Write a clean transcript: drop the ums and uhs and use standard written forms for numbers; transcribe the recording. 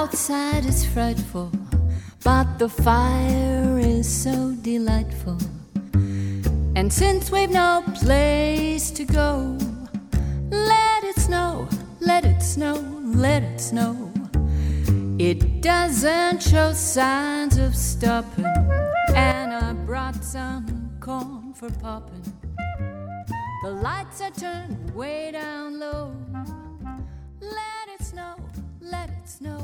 Outside is frightful, but the fire is so delightful. And since we've no place to go, let it snow, let it snow, let it snow. It doesn't show signs of stopping, and I brought some corn for popping. The lights are turned way down low. Let it snow, let it snow.